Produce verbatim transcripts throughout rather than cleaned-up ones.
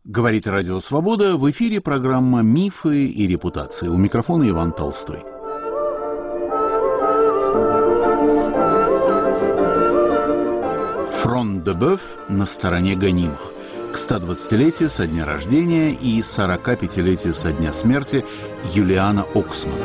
Говорит Радио Свобода, в эфире программа «Мифы и репутации». У микрофона Иван Толстой. Фронт де Бœuf на стороне гонимых. К стодвадцатилетию со дня рождения и сорокапятилетию со дня смерти Юлиана Оксмана.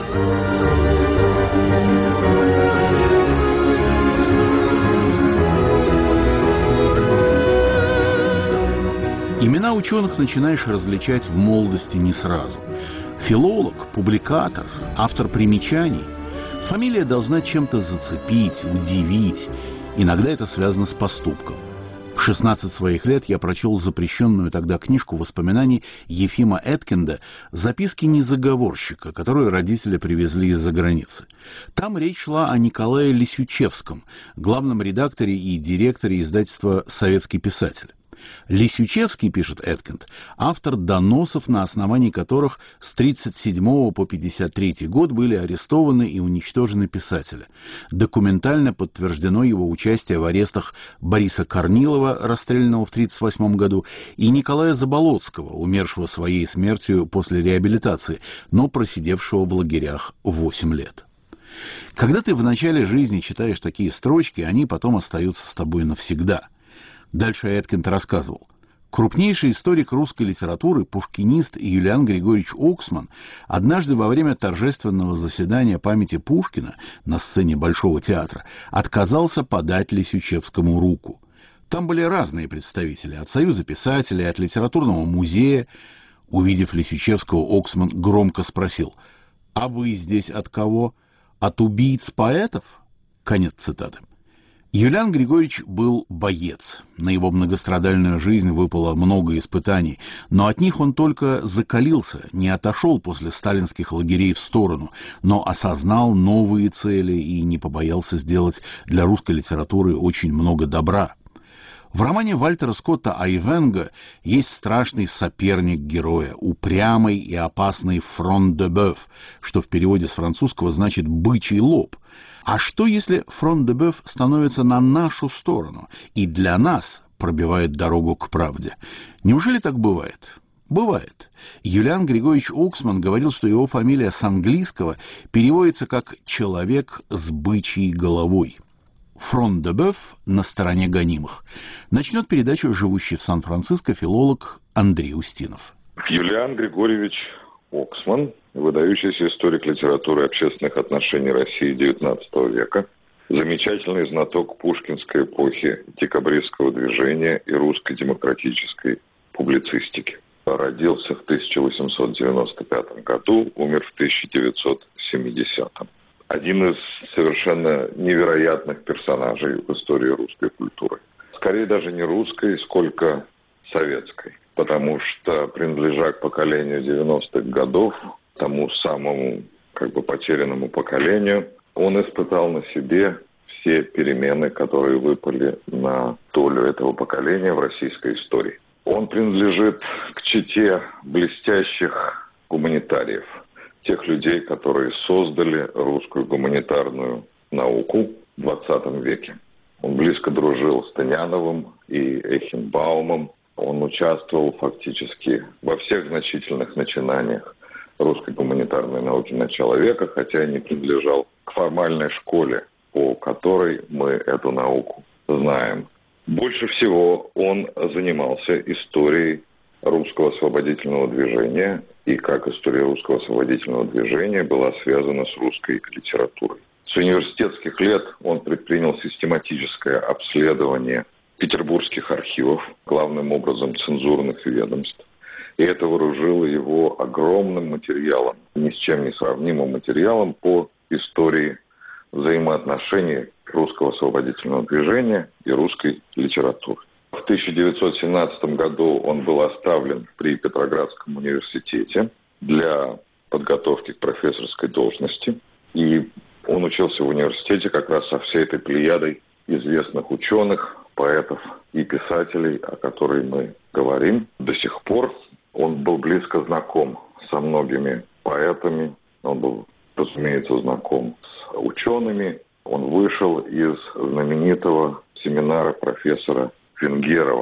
Имена ученых начинаешь различать в молодости не сразу. Филолог, публикатор, автор примечаний. Фамилия должна чем-то зацепить, удивить. Иногда это связано с поступком. В шестнадцать своих лет я прочел запрещенную тогда книжку воспоминаний Ефима Эткинда «Записки незаговорщика», которую родители привезли из-за границы. Там речь шла о Николае Лисючевском, главном редакторе и директоре издательства «Советский писатель». Лисючевский, пишет Эткинд, автор доносов, на основании которых с тридцать седьмого по пятьдесят третий год были арестованы и уничтожены писатели. Документально подтверждено его участие в арестах Бориса Корнилова, расстрелянного в тридцать восьмом году, и Николая Заболоцкого, умершего своей смертью после реабилитации, но просидевшего в лагерях восемь лет. Когда ты в начале жизни читаешь такие строчки, они потом остаются с тобой навсегда. Дальше Эткинд рассказывал. Крупнейший историк русской литературы, пушкинист Юлиан Григорьевич Оксман однажды во время торжественного заседания памяти Пушкина на сцене Большого театра отказался подать Лисючевскому руку. Там были разные представители, от Союза писателей, от литературного музея. Увидев Лисючевского, Оксман громко спросил: «А вы здесь от кого? От убийц поэтов?» Конец цитаты. Юлиан Григорьевич был боец. На его многострадальную жизнь выпало много испытаний, но от них он только закалился, не отошел после сталинских лагерей в сторону, но осознал новые цели и не побоялся сделать для русской литературы очень много добра. В романе Вальтера Скотта «Айвенго» есть страшный соперник героя, упрямый и опасный «фронт де Бœuf», что в переводе с французского значит «бычий лоб». А что, если фронт де Бœuf становится на нашу сторону и для нас пробивает дорогу к правде? Неужели так бывает? Бывает. Юлиан Григорьевич Оксман говорил, что его фамилия с английского переводится как «человек с бычьей головой». Фронт де Бœuf на стороне гонимых. Начнет передачу живущий в Сан-Франциско филолог Андрей Устинов. Юлиан Григорьевич Оксман, выдающийся историк литературы и общественных отношений России девятнадцатого века, замечательный знаток пушкинской эпохи, декабристского движения и русской демократической публицистики. Родился в тысяча восемьсот девяносто пятом году, умер в тысяча девятьсот семидесятом. Один из совершенно невероятных персонажей в истории русской культуры. Скорее даже не русской, сколько советской. Потому что, принадлежа к поколению девяностых годов, тому самому как бы потерянному поколению, он испытал на себе все перемены, которые выпали на долю этого поколения в российской истории. Он принадлежит к чете блестящих гуманитариев, тех людей, которые создали русскую гуманитарную науку в двадцатом веке. Он близко дружил с Тыняновым и Эйхенбаумом. Он участвовал фактически во всех значительных начинаниях русской гуманитарной науки начала века, хотя и не принадлежал к формальной школе, по которой мы эту науку знаем. Больше всего он занимался историей русского освободительного движения, и как история русского освободительного движения была связана с русской литературой. С университетских лет он предпринял систематическое обследование петербургских архивов, главным образом цензурных ведомств. И это вооружило его огромным материалом, ни с чем не сравнимым материалом по истории взаимоотношений русского освободительного движения и русской литературы. В тысяча девятьсот семнадцатом году он был оставлен при Петроградском университете для подготовки к профессорской должности. И он учился в университете как раз со всей этой плеядой известных ученых, поэтов и писателей, о которых мы говорим. До сих пор он был близко знаком со многими поэтами, он был, разумеется, знаком с учеными. Он вышел из знаменитого семинара профессора Венгерова.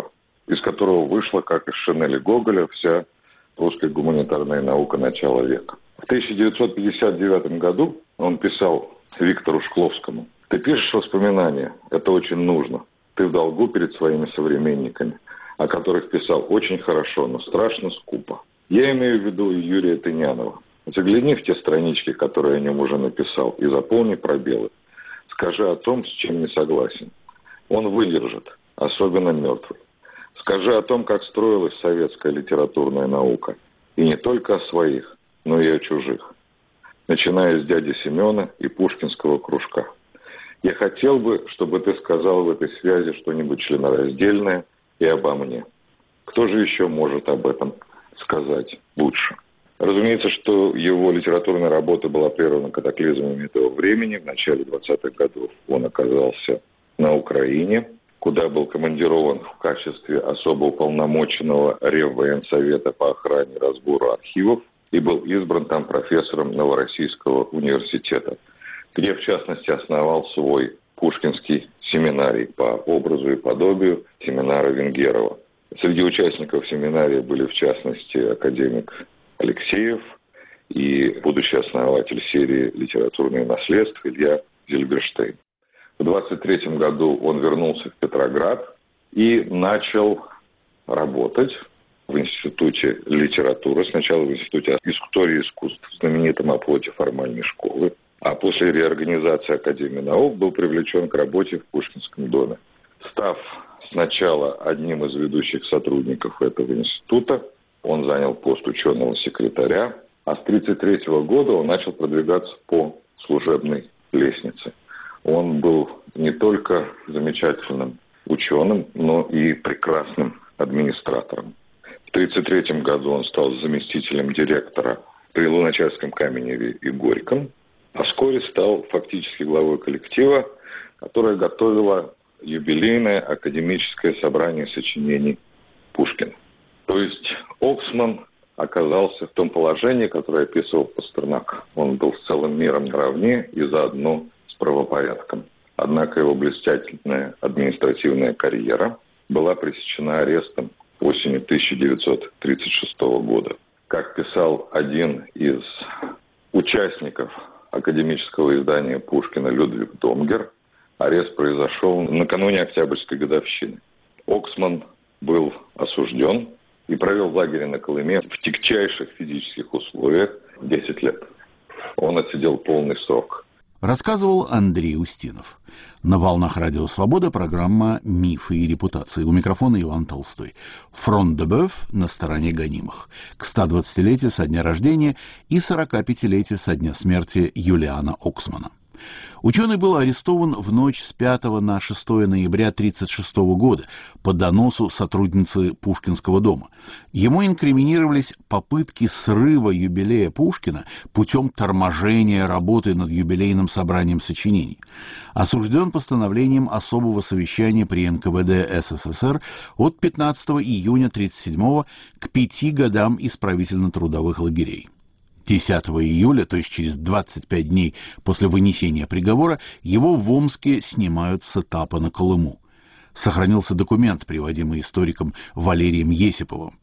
из которого вышла, как из Шинели Гоголя, вся русская гуманитарная наука начала века. В тысяча девятьсот пятьдесят девятом году он писал Виктору Шкловскому: «Ты пишешь воспоминания, это очень нужно. Ты в долгу перед своими современниками, о которых писал очень хорошо, но страшно скупо. Я имею в виду и Юрия Тынянова. Загляни в те странички, которые я о нем уже написал, и заполни пробелы. Скажи о том, с чем не согласен. Он выдержит, особенно мертвый. Скажи о том, как строилась советская литературная наука. И не только о своих, но и о чужих. Начиная с дяди Семена и пушкинского кружка. Я хотел бы, чтобы ты сказал в этой связи что-нибудь членораздельное и обо мне. Кто же еще может об этом сказать лучше?» Разумеется, что его литературная работа была прервана катаклизмами этого времени. В начале двадцатых годов он оказался на Украине, куда был командирован в качестве особо уполномоченного Реввоенсовета по охране и разбору архивов и был избран там профессором Новороссийского университета, где, в частности, основал свой пушкинский семинарий по образу и подобию семинара Венгерова. Среди участников семинария были, в частности, академик Алексеев и будущий основатель серии «Литературное наследство» Илья Зильберштейн. В двадцать третьем году он вернулся в Петроград и начал работать в Институте литературы, сначала в Институте истории искусств, знаменитом оплоте формальной школы, а после реорганизации Академии наук был привлечен к работе в Пушкинском доме. Став сначала одним из ведущих сотрудников этого института, он занял пост ученого секретаря, а с тысяча девятьсот тридцать третьего года он начал продвигаться по служебной лестнице. Он был не только замечательным ученым, но и прекрасным администратором. В тысяча девятьсот тридцать третьем году он стал заместителем директора при Луначарском, Каменеве и Горьком, а вскоре стал фактически главой коллектива, которое готовило юбилейное академическое собрание сочинений Пушкина. То есть Оксман оказался в том положении, которое описывал Пастернак. Он был с целым миром наравне и заодно с правопорядком. Однако его блистательная административная карьера была пресечена арестом осенью тысяча девятьсот тридцать шестого года. Как писал один из участников академического издания Пушкина Людвиг Домгер, арест произошел накануне Октябрьской годовщины. Оксман был осужден и провел в лагере на Колыме в тягчайших физических условиях десять лет. Он отсидел полный срок. Рассказывал Андрей Устинов. На волнах Радио Свобода программа «Мифы и репутации». У микрофона Иван Толстой. Фронт де Бœuf на стороне гонимых. К ста двадцатилетию со дня рождения и сорока пятилетию со дня смерти Юлиана Оксмана. Ученый был арестован в ночь с пятого на шестое ноября тысяча девятьсот тридцать шестого года по доносу сотрудницы Пушкинского дома. Ему инкриминировались попытки срыва юбилея Пушкина путем торможения работы над юбилейным собранием сочинений. Осужден постановлением особого совещания при эн ка вэ дэ эс эс эс эр от пятнадцатого июня тысяча девятьсот тридцать седьмого к пяти годам исправительно-трудовых лагерей. десятого июля, то есть через двадцать пять дней после вынесения приговора, его в Омске снимают с этапа на Колыму. Сохранился документ, приводимый историком Валерием Есиповым.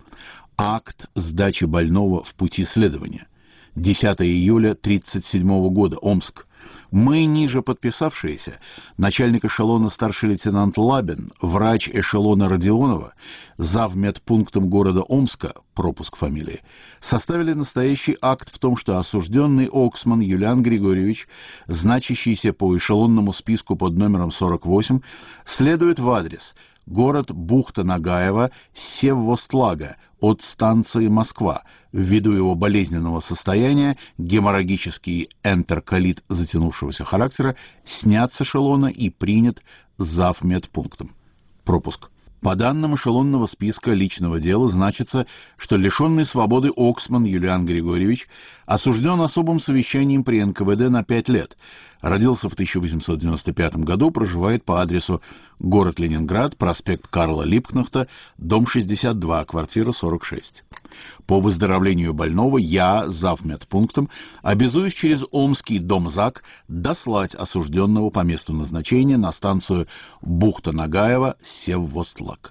Акт сдачи больного в пути следования. десятого июля тысяча девятьсот тридцать седьмого года. Омск. Мы, ниже подписавшиеся, начальник эшелона старший лейтенант Лабин, врач эшелона Родионова, завмедпунктом города Омска, пропуск фамилии, составили настоящий акт в том, что осужденный Оксман Юлиан Григорьевич, значащийся по эшелонному списку под номером сорок восемь, следует в адрес город Бухта-Нагаева, Севвостлага, от станции Москва. Ввиду его болезненного состояния, геморрагический энтерколит затянувшегося характера, снят с эшелона и принят завмедпунктом. Пропуск. По данным эшелонного списка личного дела значится, что лишенный свободы Оксман Юлиан Григорьевич осужден особым совещанием при эн ка вэ дэ на пять лет. Родился в тысяча восемьсот девяносто пятом году, проживает по адресу город Ленинград, проспект Карла Липкнехта, дом шестьдесят два, квартира сорок шесть. По выздоровлению больного я, завмедпунктом, обязуюсь через Омский домзак дослать осужденного по месту назначения на станцию Бухта-Нагаева, Севвостлаг.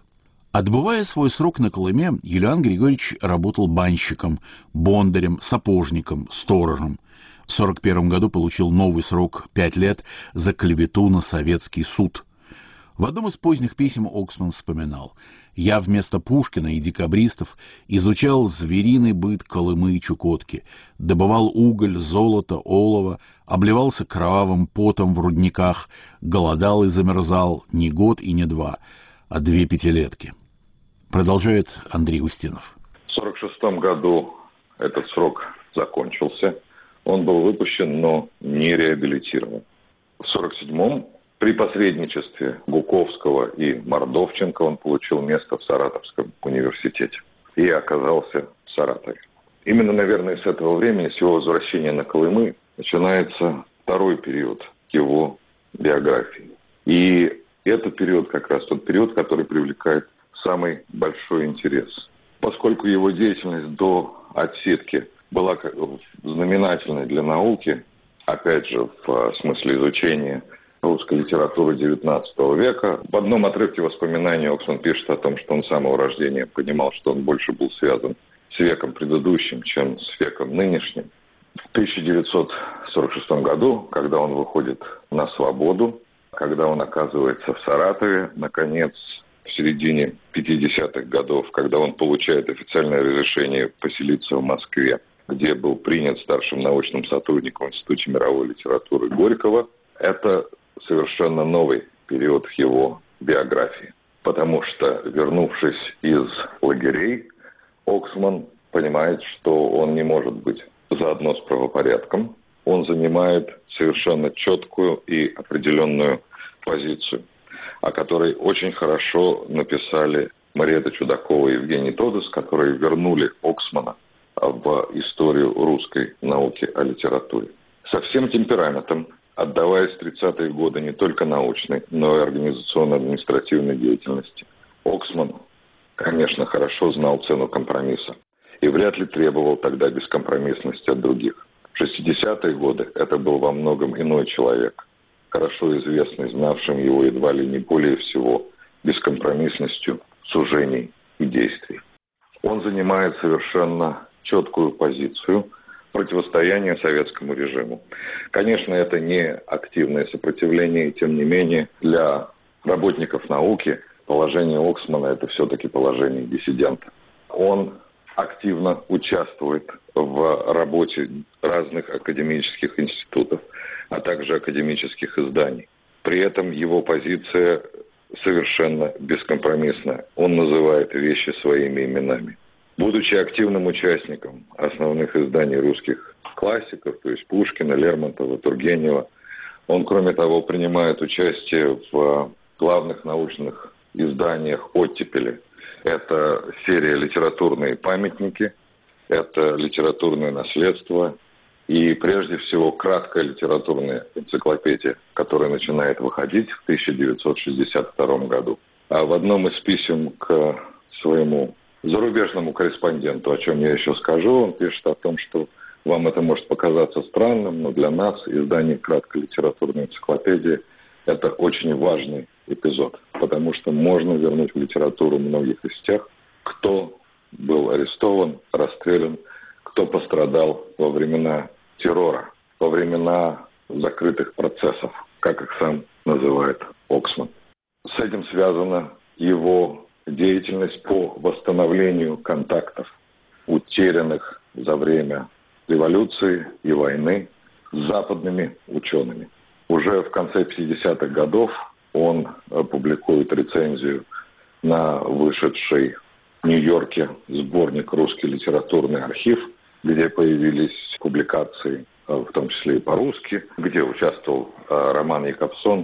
Отбывая свой срок на Колыме, Юлиан Григорьевич работал банщиком, бондарем, сапожником, сторожем. В сорок первом году получил новый срок пять лет за клевету на советский суд. В одном из поздних писем Оксман вспоминал: «Я вместо Пушкина и декабристов изучал звериный быт Колымы и Чукотки, добывал уголь, золото, олово, обливался кровавым потом в рудниках, голодал и замерзал не год и не два, а две пятилетки». Продолжает Андрей Устинов. В сорок шестом году этот срок закончился. Он был выпущен, но не реабилитирован. В сорок седьмом при посредничестве Гуковского и Мордовченко он получил место в Саратовском университете и оказался в Саратове. Именно, наверное, с этого времени, с его возвращения на Колымы, начинается второй период его биографии. И этот период как раз тот период, который привлекает самый большой интерес. Поскольку его деятельность до отсидки была знаменательной для науки, опять же, в смысле изучения русской литературы девятнадцатого века, в одном отрывке воспоминаний Оксман пишет о том, что он с самого рождения понимал, что он больше был связан с веком предыдущим, чем с веком нынешним. В тысяча девятьсот сорок шестом году, когда он выходит на свободу, когда он оказывается в Саратове, наконец, в середине пятидесятых годов, когда он получает официальное разрешение поселиться в Москве, где был принят старшим научным сотрудником в Институте мировой литературы Горького, это совершенно новый период его биографии. Потому что, вернувшись из лагерей, Оксман понимает, что он не может быть заодно с правопорядком. Он занимает совершенно четкую и определенную позицию, о которой очень хорошо написали Мариэтта Чудакова и Евгений Тодес, которые вернули Оксмана в историю русской науки о литературе. Со всем темпераментом, отдаваясь в тридцатые годы не только научной, но и организационно-административной деятельности, Оксман, конечно, хорошо знал цену компромисса и вряд ли требовал тогда бескомпромиссности от других. В шестидесятые годы это был во многом иной человек, хорошо известный, знавшим его едва ли не более всего бескомпромиссностью сужений и действий. Он занимает совершенно четкую позицию противостояния советскому режиму. Конечно, это не активное сопротивление, и тем не менее для работников науки положение Оксмана – это все-таки положение диссидента. Он активно участвует в работе разных академических институтов, а также академических изданий. При этом его позиция совершенно бескомпромиссная. Он называет вещи своими именами. Будучи активным участником основных изданий русских классиков, то есть Пушкина, Лермонтова, Тургенева, он, кроме того, принимает участие в главных научных изданиях «Оттепели». Это серия «Литературные памятники», это «Литературное наследство» и, прежде всего, краткая литературная энциклопедия, которая начинает выходить в тысяча девятьсот шестьдесят втором году. А в одном из писем к своему зарубежному корреспонденту, о чем я еще скажу, он пишет о том, что вам это может показаться странным, но для нас издание краткой литературной энциклопедии – это очень важный эпизод, потому что можно вернуть в литературу многих из тех, кто был арестован, расстрелян, кто пострадал во времена террора, во времена закрытых процессов, как их сам называет Оксман. С этим связана его деятельность по восстановлению контактов, утерянных за время революции и войны, с западными учеными. Уже в конце пятидесятых годов он публикует рецензию на вышедший в Нью-Йорке сборник «Русский литературный архив», где появились публикации, в том числе и по-русски, где участвовал Роман Якобсон,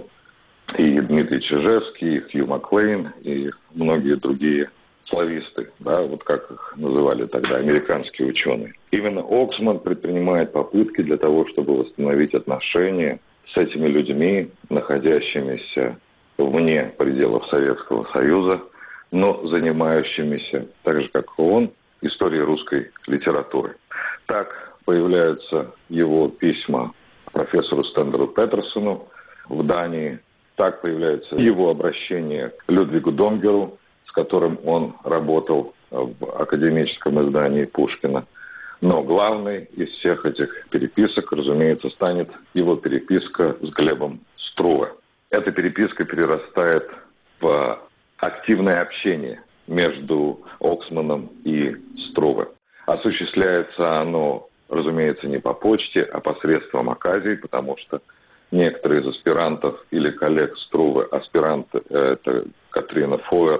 и Дмитрий Чижевский, и Хью Маклейн, и многие другие слависты, да, вот как их называли тогда, американские ученые. Именно Оксман предпринимает попытки для того, чтобы восстановить отношения с этими людьми, находящимися вне пределов Советского Союза, но занимающимися, так же как и он, историей русской литературы. Так появляются его письма профессору Стендеру Петерсону в Дании, так появляется его обращение к Людвигу Донгеру, с которым он работал в академическом издании Пушкина. Но главной из всех этих переписок, разумеется, станет его переписка с Глебом Струве. Эта переписка перерастает в активное общение между Оксманом и Струве. Осуществляется оно, разумеется, не по почте, а посредством оказий, потому что некоторые из аспирантов или коллег Струве, аспирант – это Катрина Фойер,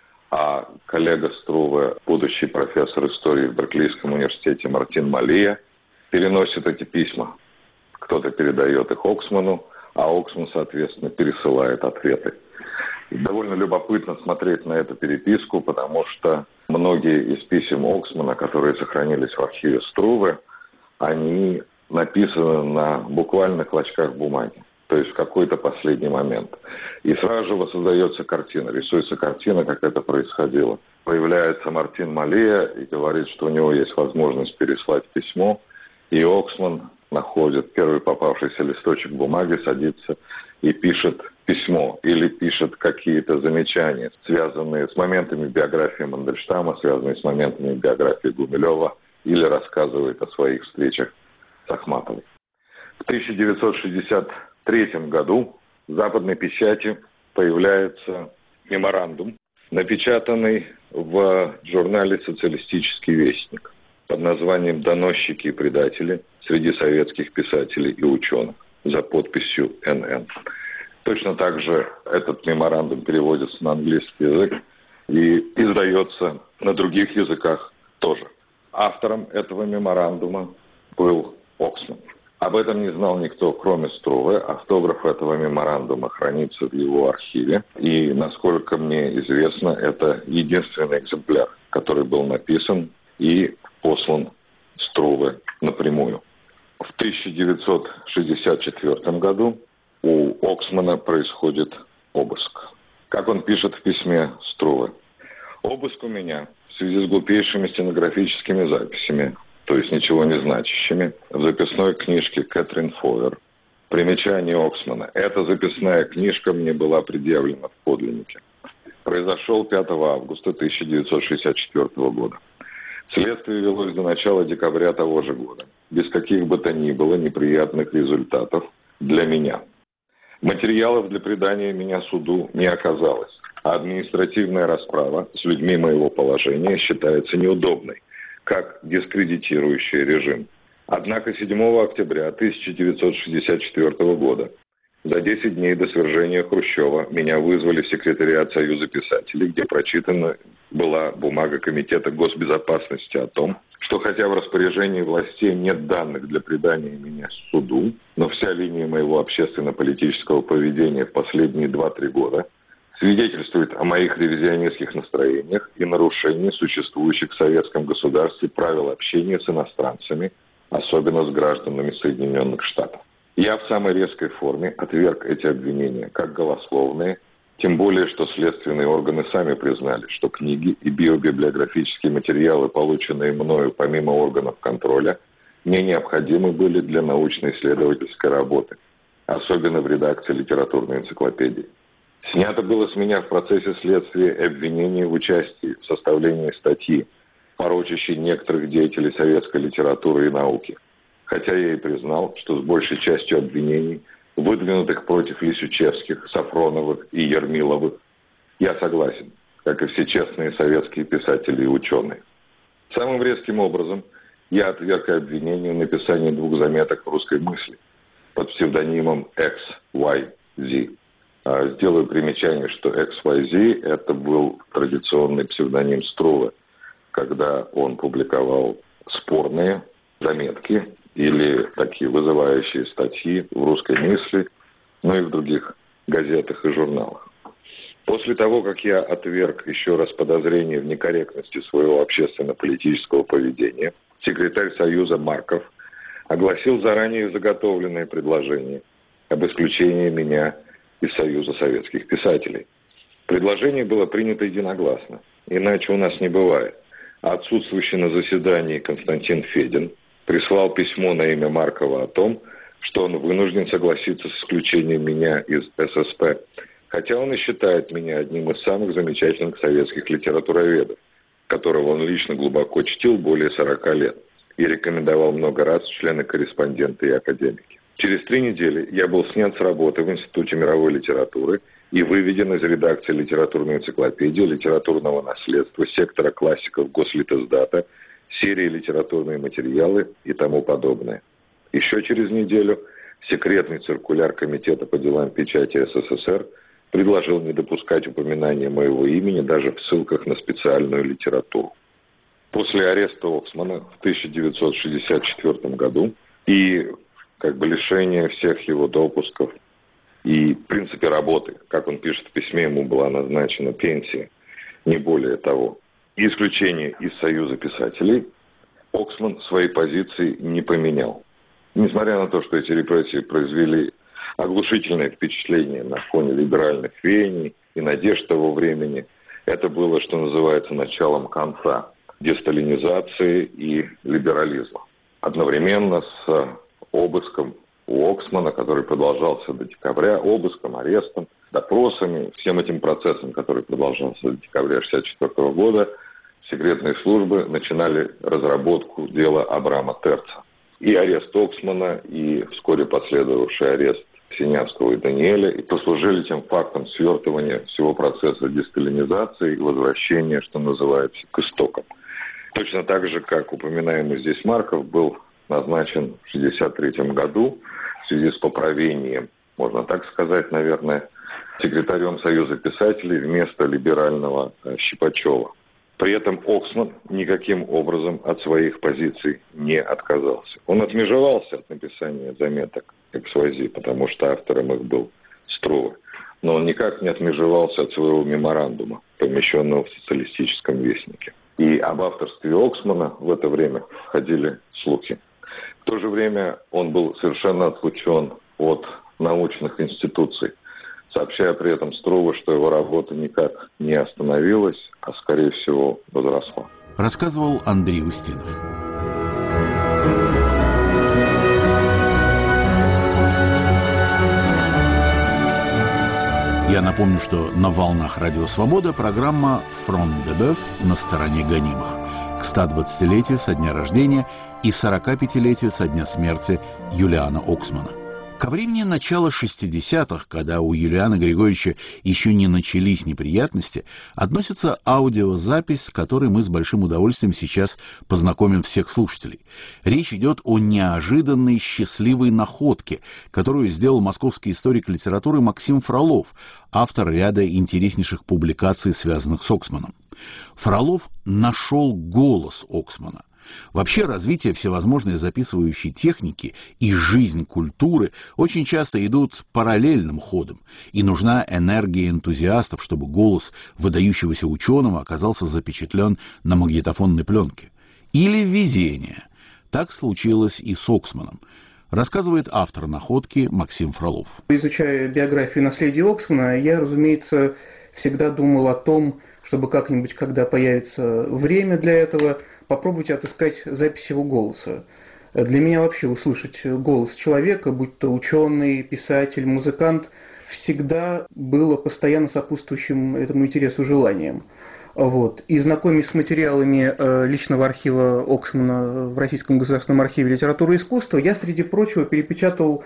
а коллега Струве, будущий профессор истории в Берклийском университете Мартин Малия, переносит эти письма. Кто-то передает их Оксману, а Оксман, соответственно, пересылает ответы. И довольно любопытно смотреть на эту переписку, потому что многие из писем Оксмана, которые сохранились в архиве Струве, они написаны на буквально клочках бумаги. То есть в какой-то последний момент. И сразу же воссоздается картина, рисуется картина, как это происходило. Появляется Мартин Малия и говорит, что у него есть возможность переслать письмо, и Оксман находит первый попавшийся листочек бумаги, садится и пишет письмо или пишет какие-то замечания, связанные с моментами биографии Мандельштама, связанные с моментами биографии Гумилева, или рассказывает о своих встречах с Ахматовой. В тысяча девятьсот шестьдесят третьем году в западной печати появляется меморандум, напечатанный в журнале «Социалистический вестник» под названием «Доносчики и предатели среди советских писателей и ученых» за подписью эн эн. Точно так же этот меморандум переводится на английский язык и издается на других языках тоже. Автором этого меморандума был Оксман. Об этом не знал никто, кроме Струве. Автограф этого меморандума хранится в его архиве. И, насколько мне известно, это единственный экземпляр, который был написан и послан Струве напрямую. В тысяча девятьсот шестьдесят четвёртом году у Оксмана происходит обыск. Как он пишет в письме Струве. «Обыск у меня в связи с глупейшими стенографическими записями, то есть ничего не значащими, в записной книжке Кэтрин Фойер. Примечание Оксмана. Эта записная книжка мне была предъявлена в подлиннике. Произошел пятого августа тысяча девятьсот шестьдесят четвёртого года. Следствие велось до начала декабря того же года, без каких бы то ни было неприятных результатов для меня. Материалов для предания меня суду не оказалось, а административная расправа с людьми моего положения считается неудобной, как дискредитирующий режим. Однако седьмого октября тысяча девятьсот шестьдесят четвёртого года, за десять дней до свержения Хрущева, меня вызвали в секретариат Союза писателей, где прочитана была бумага Комитета госбезопасности о том, что хотя в распоряжении властей нет данных для предания меня суду, но вся линия моего общественно-политического поведения в последние два-три года свидетельствует о моих ревизионистских настроениях и нарушении существующих в советском государстве правил общения с иностранцами, особенно с гражданами Соединенных Штатов. Я в самой резкой форме отверг эти обвинения как голословные, тем более, что следственные органы сами признали, что книги и биобиблиографические материалы, полученные мною помимо органов контроля, мне необходимы были для научно-исследовательской работы, особенно в редакции литературной энциклопедии. Снято было с меня в процессе следствия обвинение в участии в составлении статьи, порочащей некоторых деятелей советской литературы и науки, хотя я и признал, что с большей частью обвинений, выдвинутых против Лисючевских, Сафроновых и Ермиловых, я согласен, как и все честные советские писатели и ученые. Самым резким образом я отверг обвинение в написании двух заметок в русской мысли под псевдонимом икс уай зет. Сделаю примечание, что икс уай зет это был традиционный псевдоним Струве, когда он публиковал спорные заметки или такие вызывающие статьи в русской мысли, ну и в других газетах и журналах. После того, как я отверг еще раз подозрение в некорректности своего общественно-политического поведения, секретарь Союза Марков огласил заранее заготовленное предложение об исключении меня из Союза советских писателей. Предложение было принято единогласно, иначе у нас не бывает. Отсутствующий на заседании Константин Федин прислал письмо на имя Маркова о том, что он вынужден согласиться с исключением меня из эс эс пэ, Хотя он и считает меня одним из самых замечательных советских литературоведов, которого он лично глубоко чтил более сорока лет и рекомендовал много раз в члены-корреспонденты и академики. Через три недели я был снят с работы в Институте мировой литературы и выведен из редакции литературной энциклопедии, литературного наследства, сектора классиков Гослитиздата, серии «Литературные материалы» и тому подобное. Еще через неделю секретный циркуляр Комитета по делам печати СССР предложил не допускать упоминания моего имени даже в ссылках на специальную литературу. После ареста Оксмана в тысяча девятьсот шестьдесят четвёртом году и как бы лишения всех его допусков и в принципе работы, как он пишет в письме, ему была назначена пенсия, не более того, и исключение из Союза писателей, Оксман своей позиции не поменял. Несмотря на то, что эти репрессии произвели оглушительное впечатление на фоне либеральных веяний и надежд того времени, это было, что называется, началом конца десталинизации и либерализма. Одновременно с обыском у Оксмана, который продолжался до декабря, обыском, арестом, допросами, всем этим процессом, который продолжался до декабря шестьдесят четвёртого года, секретные службы начинали разработку дела Абрама Терца. И арест Оксмана, и вскоре последовавший арест Синявского и Даниэля и послужили тем фактом свертывания всего процесса десталинизации и возвращения, что называется, к истокам. Точно так же, как упоминаемый здесь Марков был назначен в шестьдесят третьем году в связи с поправлением, можно так сказать, наверное, секретарем Союза писателей вместо либерального Щипачева. При этом Оксман никаким образом от своих позиций не отказался. Он отмежевался от написания заметок экспози, потому что автором их был Струве. Но он никак не отмежевался от своего меморандума, помещенного в социалистическом вестнике. И об авторстве Оксмана в это время ходили слухи. В то же время он был совершенно отлучен от научных институций, сообщая при этом Струве, что его работа никак не остановилась, а скорее всего возросла. Рассказывал Андрей Устинов. Я напомню, что на волнах Радио Свобода программа «Фронт де Бœuf» на стороне гонимых к ста двадцатилетию со дня рождения и сорока пятилетию со дня смерти Юлиана Оксмана. Ко времени начала шестидесятых, когда у Юлиана Григорьевича еще не начались неприятности, относится аудиозапись, с которой мы с большим удовольствием сейчас познакомим всех слушателей. Речь идет о неожиданной счастливой находке, которую сделал московский историк литературы Максим Фролов, автор ряда интереснейших публикаций, связанных с Оксманом. Фролов нашел голос Оксмана. Вообще развитие всевозможной записывающей техники и жизнь культуры очень часто идут параллельным ходом, и нужна энергия энтузиастов, чтобы голос выдающегося ученого оказался запечатлен на магнитофонной пленке. Или везение. Так случилось и с Оксманом. Рассказывает автор находки Максим Фролов. Изучая биографию и наследие Оксмана, я, разумеется, всегда думал о том, чтобы как-нибудь, когда появится время для этого, попробовать отыскать запись его голоса. Для меня вообще услышать голос человека, будь то ученый, писатель, музыкант, всегда было постоянно сопутствующим этому интересу желанием. Вот. И знакомясь с материалами личного архива Оксмана в Российском государственном архиве литературы и искусства, я, среди прочего, перепечатал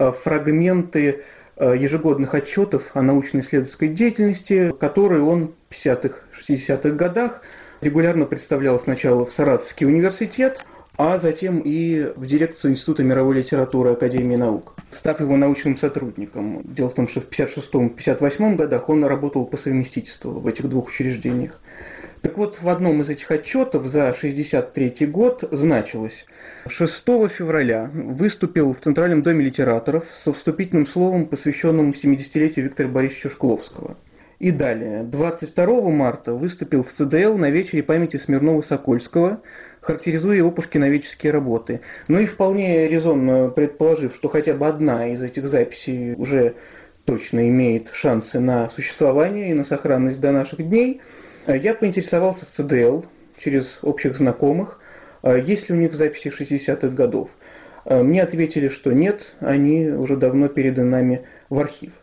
фрагменты ежегодных отчетов о научно-исследовательской деятельности, которые он в пятидесятых, шестидесятых годах регулярно представлял сначала в Саратовский университет, а затем и в дирекцию Института мировой литературы Академии наук, став его научным сотрудником. Дело в том, что в пятьдесят шестом — пятьдесят восьмом годах он работал по совместительству в этих двух учреждениях. Так вот, в одном из этих отчетов за шестьдесят третий год значилось: шестого февраля выступил в Центральном доме литераторов со вступительным словом, посвященным семидесятилетию Виктора Борисовича Шкловского. И далее, двадцать второго марта выступил в ЦДЛ на вечере памяти Смирнова-Сокольского, характеризуя его пушкиноведческие работы. Ну и вполне резонно предположив, что хотя бы одна из этих записей уже точно имеет шансы на существование и на сохранность до наших дней, я поинтересовался в ЦДЛ через общих знакомых, есть ли у них записи шестидесятых годов. Мне ответили, что нет, они уже давно переданы нами в архив.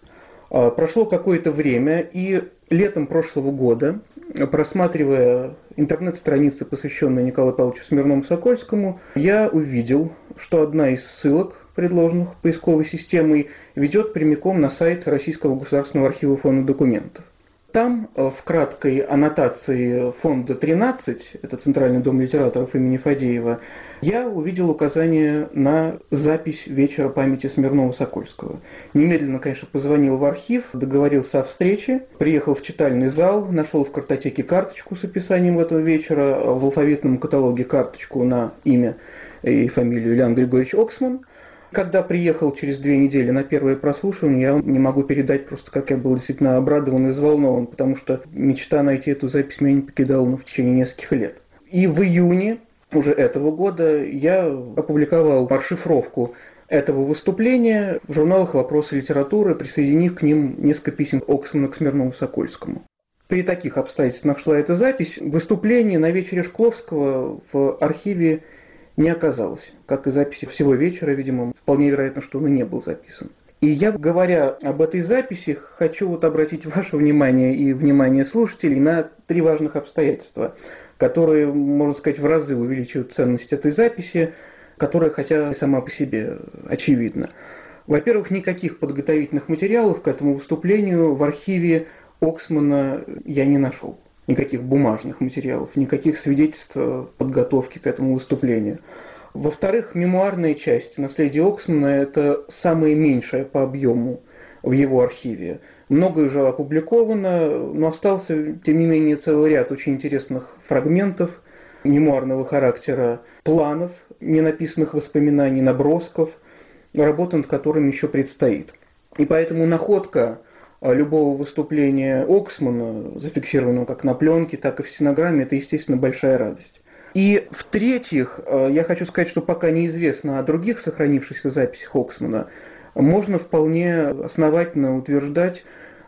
Прошло какое-то время, и летом прошлого года, просматривая интернет-страницы, посвященные Николаю Павловичу Смирнову-Сокольскому, я увидел, что одна из ссылок, предложенных поисковой системой, ведет прямиком на сайт Российского государственного архива фонда документов. Там, в краткой аннотации фонда тринадцать, это Центральный дом литераторов имени Фадеева, я увидел указание на запись вечера памяти Смирнова-Сокольского. Немедленно, конечно, позвонил в архив, договорился о встрече, приехал в читальный зал, нашел в картотеке карточку с описанием этого вечера, в алфавитном каталоге карточку на имя и фамилию Юлиан Григорьевич Оксман. Когда приехал через две недели на первое прослушивание, я не могу передать просто, как я был действительно обрадован и взволнован, потому что мечта найти эту запись меня не покидала ну, в течение нескольких лет. И в июне уже этого года я опубликовал расшифровку этого выступления в журналах «Вопросы литературы», присоединив к ним несколько писем Оксмана к Смирнову-Сокольскому. При таких обстоятельствах шла эта запись. Выступление на вечере Шкловского в архиве не оказалось, как и записи всего вечера, видимо, вполне вероятно, что он и не был записан. И я, говоря об этой записи, хочу вот обратить ваше внимание и внимание слушателей на три важных обстоятельства, которые, можно сказать, в разы увеличивают ценность этой записи, которая, хотя сама по себе очевидна. Во-первых, никаких подготовительных материалов к этому выступлению в архиве Оксмана я не нашел. Никаких бумажных материалов, никаких свидетельств подготовки к этому выступлению. Во-вторых, мемуарная часть наследия Оксмана – это самая меньшая по объему в его архиве. Многое уже опубликовано, но остался, тем не менее, целый ряд очень интересных фрагментов мемуарного характера, планов, ненаписанных воспоминаний, набросков, работа над которыми еще предстоит. И поэтому находка любого выступления Оксмана, зафиксированного как на пленке, так и в стенограмме, это, естественно, большая радость. И в-третьих, я хочу сказать, что пока неизвестно о других сохранившихся записях Оксмана, можно вполне основательно утверждать,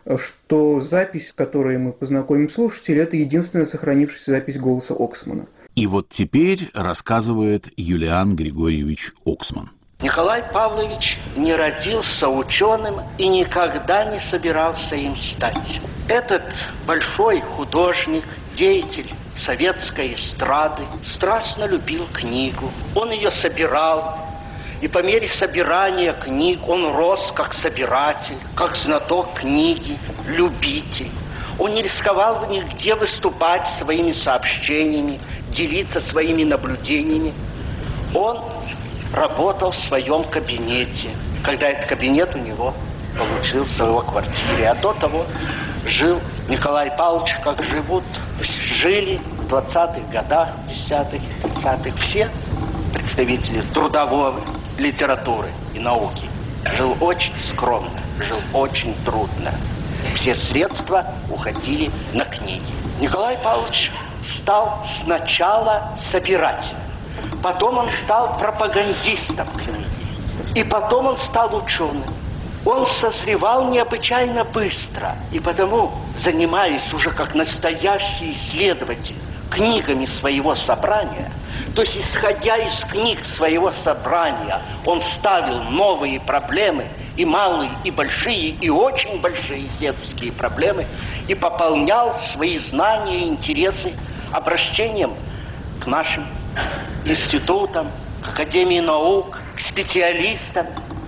что запись, с которой мы познакомим слушателей, это единственная сохранившаяся запись голоса Оксмана. И вот теперь рассказывает Юлиан Григорьевич Оксман. Николай Павлович не родился ученым и никогда не собирался им стать. Этот большой художник, деятель советской эстрады, страстно любил книгу. Он ее собирал, и по мере собирания книг он рос как собиратель, как знаток книги, любитель. Он не рисковал нигде выступать своими сообщениями, делиться своими наблюдениями. Он работал в своем кабинете, когда этот кабинет у него получился в его квартире. А до того жил Николай Павлович, как живут, жили в двадцатых годах, десятых, тридцатых все представители трудовой литературы и науки. Жил очень скромно, жил очень трудно. Все средства уходили на книги. Николай Павлович стал сначала собирателем. Потом он стал пропагандистом книги. И потом он стал ученым. Он созревал необычайно быстро. И потому, занимаясь уже как настоящий исследователь книгами своего собрания, то есть исходя из книг своего собрания, он ставил новые проблемы, и малые, и большие, и очень большие исследовательские проблемы, и пополнял свои знания и интересы обращением к нашим институтам, к Академии наук, к специалистам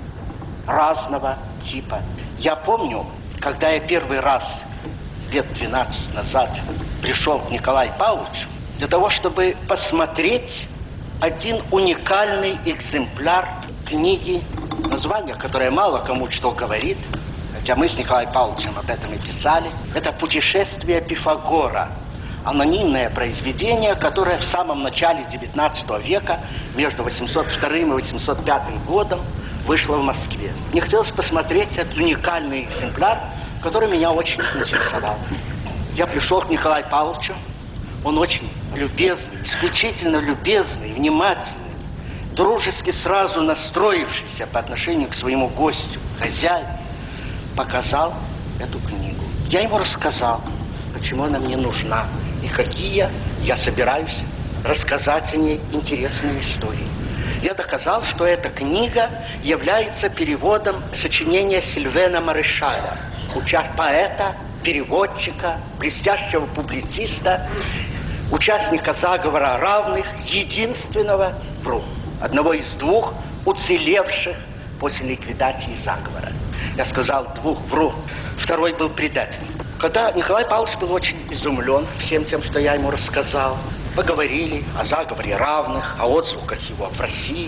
разного типа. Я помню, когда я первый раз лет двенадцать назад пришел к Николаю Павловичу для того, чтобы посмотреть один уникальный экземпляр книги, название, которое мало кому что говорит, хотя мы с Николаем Павловичем об этом и писали. Это «Путешествие Пифагора». Анонимное произведение, которое в самом начале девятнадцатого века, между восемьсот вторым и восемьсот пятым годом, вышло в Москве. Мне хотелось посмотреть этот уникальный экземпляр, который меня очень интересовал. Я пришел к Николаю Павловичу. Он очень любезный, исключительно любезный, внимательный, дружески сразу настроившийся по отношению к своему гостю, хозяину, показал эту книгу. Я ему рассказал, почему она мне нужна и какие я собираюсь рассказать о ней интересные истории. Я доказал, что эта книга является переводом сочинения Сильвена Марешаля. уча... поэта, переводчика, блестящего публициста, участника заговора равных, единственного вру, одного из двух уцелевших после ликвидации заговора. Я сказал двух вру, второй был предатель. Когда Николай Павлович был очень изумлен всем тем, что я ему рассказал, поговорили о заговоре равных, о отзвуках его в России.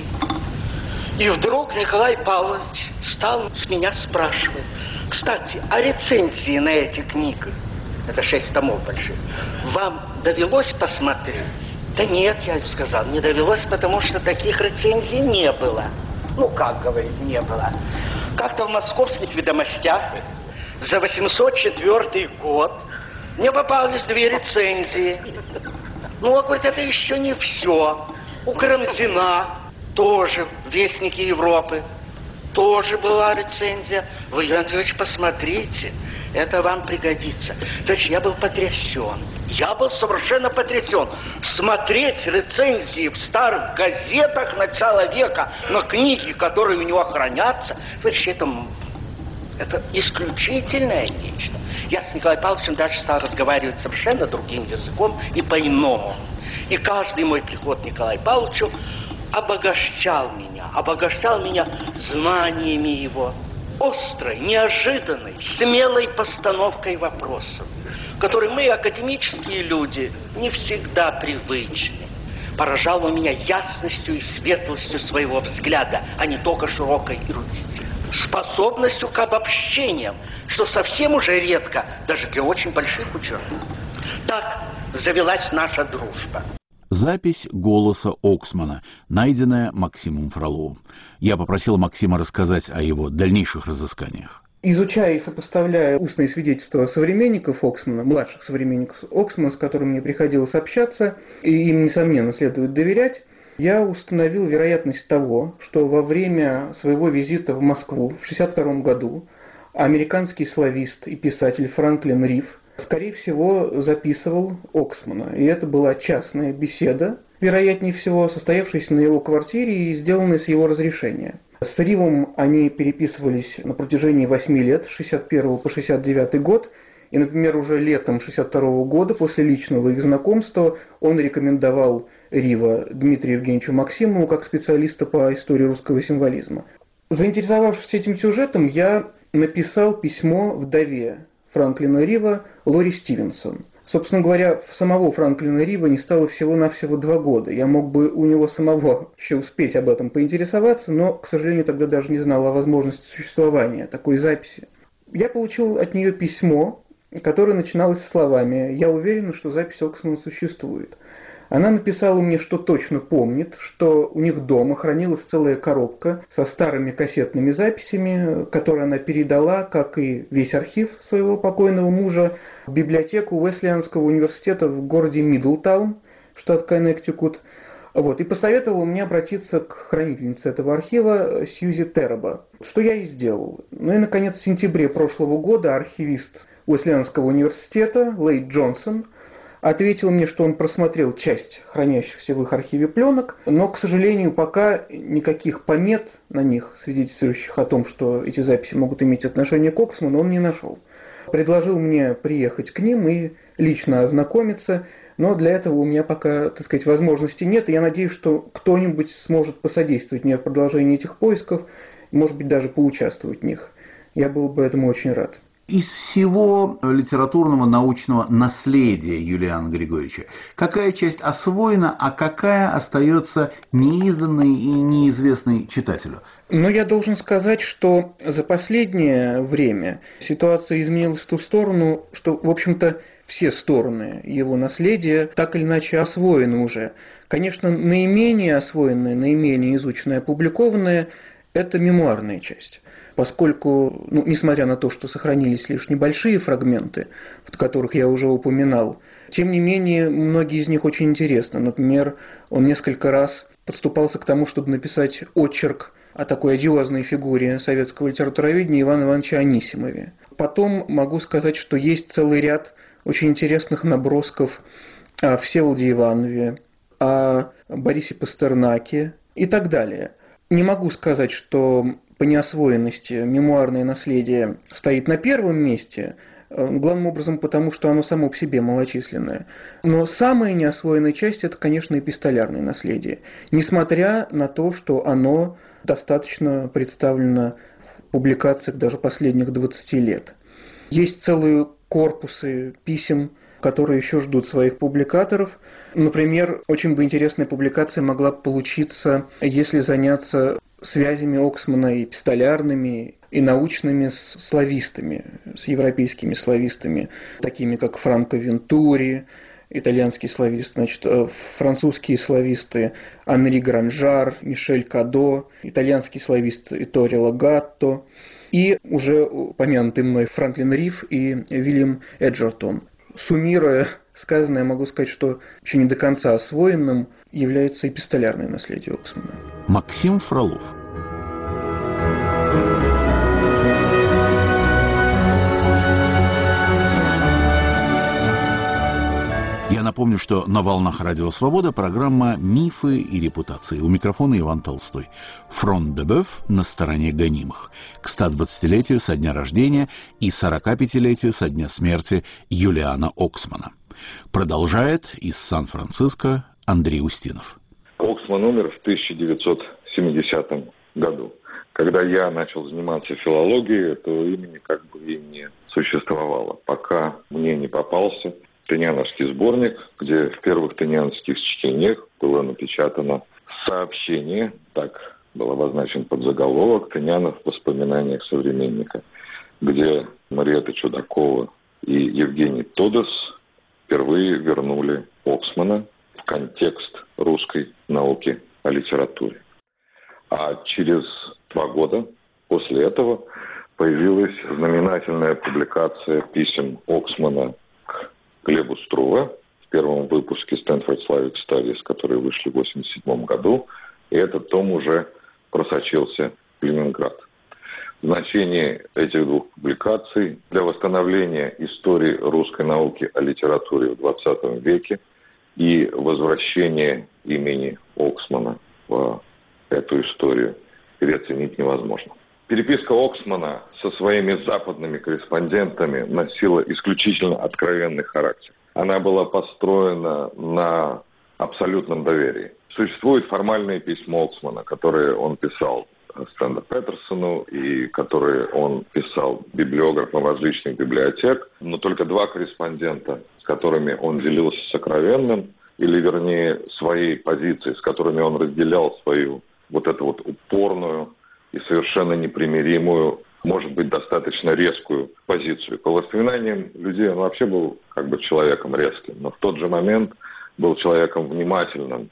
И вдруг Николай Павлович стал с меня спрашивать: кстати, а рецензии на эти книги, это шесть томов больших, вам довелось посмотреть? Да нет, я сказал, не довелось, потому что таких рецензий не было. Ну, как говорить, не было. Как-то в московских ведомостях за восемьсот четвёртый год мне попались две рецензии. Ну, а говорит, это еще не все. У Карамзина тоже в Вестнике Европы тоже была рецензия. Вы, Юрий Андреевич, посмотрите, это вам пригодится. То есть я был потрясен. Я был совершенно потрясен. Смотреть рецензии в старых газетах начала века на книги, которые у него хранятся, вообще это, это исключительное нечто. Я с Николаем Павловичем дальше стал разговаривать совершенно другим языком и по-иному. И каждый мой приход к Николаю Павловичу обогащал меня, обогащал меня знаниями его, острой, неожиданной, смелой постановкой вопросов, к которой мы, академические люди, не всегда привычны. Поражал он меня ясностью и светлостью своего взгляда, а не только широкой эрудицией. Способностью к обобщениям, что совсем уже редко, даже для очень больших ученых. Так завелась наша дружба. Запись голоса Оксмана, найденная Максимом Фроловым. Я попросил Максима рассказать о его дальнейших разысканиях. Изучая и сопоставляя устные свидетельства современников Оксмана, младших современников Оксмана, с которыми мне приходилось общаться, и им, несомненно, следует доверять, я установил вероятность того, что во время своего визита в Москву в шестьдесят втором году американский славист и писатель Франклин Риф, скорее всего, записывал Оксмана. И это была частная беседа, вероятнее всего, состоявшаяся на его квартире и сделанная с его разрешения. С Ривом они переписывались на протяжении восьми лет, с шестьдесят первого по шестьдесят девятый год. И, например, уже летом шестьдесят второго года, после личного их знакомства, он рекомендовал Рива Дмитрию Евгеньевичу Максимову как специалиста по истории русского символизма. Заинтересовавшись этим сюжетом, я написал письмо вдове Франклина Рива Лори Стивенсон. Собственно говоря, самого Франклина Рива не стало всего-навсего два года. Я мог бы у него самого еще успеть об этом поинтересоваться, но, к сожалению, тогда даже не знал о возможности существования такой записи. Я получил от нее письмо, которое начиналось словами: «Я уверена, что запись Оксмана существует». Она написала мне, что точно помнит, что у них дома хранилась целая коробка со старыми кассетными записями, которые она передала, как и весь архив своего покойного мужа, в библиотеку Уэслианского университета в городе Мидлтаун, штат Коннектикут. Вот, и посоветовала мне обратиться к хранительнице этого архива Сьюзи Терроба, что я и сделал. Ну и, наконец, в сентябре прошлого года архивист Уэслианского университета Лейд Джонсон ответил мне, что он просмотрел часть хранящихся в их архиве пленок, но, к сожалению, пока никаких помет на них, свидетельствующих о том, что эти записи могут иметь отношение к Оксману, он не нашел. Предложил мне приехать к ним и лично ознакомиться, но для этого у меня пока, так сказать, возможности нет, и я надеюсь, что кто-нибудь сможет посодействовать мне в продолжении этих поисков, может быть, даже поучаствовать в них. Я был бы этому очень рад. Из всего литературного научного наследия Юлиана Григорьевича, какая часть освоена, а какая остается неизданной и неизвестной читателю? Но я должен сказать, что за последнее время ситуация изменилась в ту сторону, что, в общем-то, все стороны его наследия так или иначе освоены уже. Конечно, наименее освоенная, наименее изученная, опубликованная – это мемуарная часть. Поскольку, ну, несмотря на то, что сохранились лишь небольшие фрагменты, в которых я уже упоминал, тем не менее, многие из них очень интересны. Например, он несколько раз подступался к тому, чтобы написать очерк о такой одиозной фигуре советского литературоведения Ивана Ивановича Анисимове. Потом могу сказать, что есть целый ряд очень интересных набросков о Всеволоде Иванове, о Борисе Пастернаке и так далее. Не могу сказать, что по неосвоенности мемуарное наследие стоит на первом месте, главным образом потому, что оно само по себе малочисленное. Но самая неосвоенная часть – это, конечно, эпистолярное наследие, несмотря на то, что оно достаточно представлено в публикациях даже последних двадцати лет. Есть целые корпусы писем, которые еще ждут своих публикаторов. Например, очень бы интересная публикация могла получиться, если заняться связями Оксмана и эпистолярными, и научными с славистами, с европейскими славистами, такими как Франко Вентури, итальянский славист, значит, французские слависты Анри Гранжар, Мишель Кадо, итальянский славист Итторио Гатто и уже упомянутый мной Франклин Риф и Вильям Эджертон. Суммируя сказанное, могу сказать, что еще не до конца освоенным является эпистолярное наследие Оксмана. Максим Фролов. Я напомню, что на волнах Радио Свобода программа «Мифы и репутации». У микрофона Иван Толстой. Фронт де Бœuf на стороне гонимых. К ста двадцатилетию со дня рождения и сорока пятилетию со дня смерти Юлиана Оксмана. Продолжает из Сан-Франциско Андрей Устинов. Оксман умер в тысяча девятьсот семидесятом году. Когда я начал заниматься филологией, этого имени как бы и не существовало, пока мне не попался Тыняновский сборник, где в первых тыняновских чтениях было напечатано сообщение, так был обозначен подзаголовок, Тынянов в воспоминаниях современника, где Мариэтта Чудакова и Евгений Тодес впервые вернули Оксмана в контекст русской науки о литературе. А через два года после этого появилась знаменательная публикация писем Оксмана к Глебу Струве в первом выпуске Stanford Slavic Studies, которые вышли в восемьдесят седьмом году, и этот том уже просочился в Ленинград. Значение этих двух публикаций для восстановления истории русской науки о литературе в двадцатом веке и возвращения имени Оксмана в эту историю переоценить невозможно. Переписка Оксмана со своими западными корреспондентами носила исключительно откровенный характер. Она была построена на абсолютном доверии. Существует формальное письмо Оксмана, которое он писал Стэнду Петерсону и которые он писал библиографам различных библиотек, но только два корреспондента, с которыми он делился сокровенным, или вернее своей позицией, с которыми он разделял свою вот эту вот упорную и совершенно непримиримую, может быть, достаточно резкую позицию. По воспоминаниям людей он вообще был как бы человеком резким, но в тот же момент был человеком внимательным.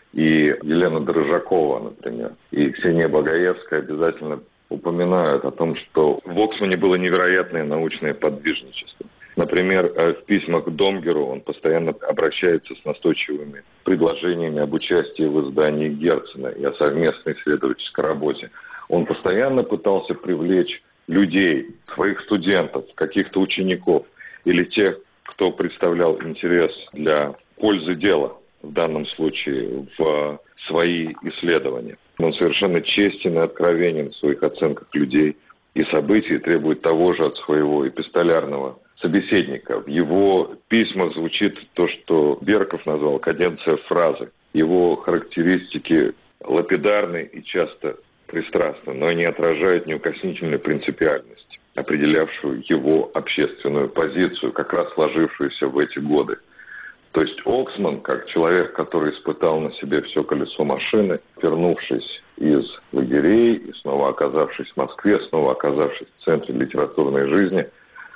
И Елена Дрожжакова, например, и Ксения Багаевская обязательно упоминают о том, что в Оксмане было невероятное научное подвижничество. Например, в письмах к Домгеру он постоянно обращается с настойчивыми предложениями об участии в издании Герцена и о совместной исследовательской работе. Он постоянно пытался привлечь людей, своих студентов, каких-то учеников или тех, кто представлял интерес для пользы дела, в данном случае, в свои исследования. Он совершенно честен и откровенен в своих оценках людей и событий, требует того же от своего эпистолярного собеседника. В его письмах звучит то, что Берков назвал каденция фразы. Его характеристики лапидарны и часто пристрастны, но они отражают неукоснительную принципиальность, определявшую его общественную позицию, как раз сложившуюся в эти годы. То есть Оксман, как человек, который испытал на себе все колесо машины, вернувшись из лагерей и снова оказавшись в Москве, снова оказавшись в центре литературной жизни,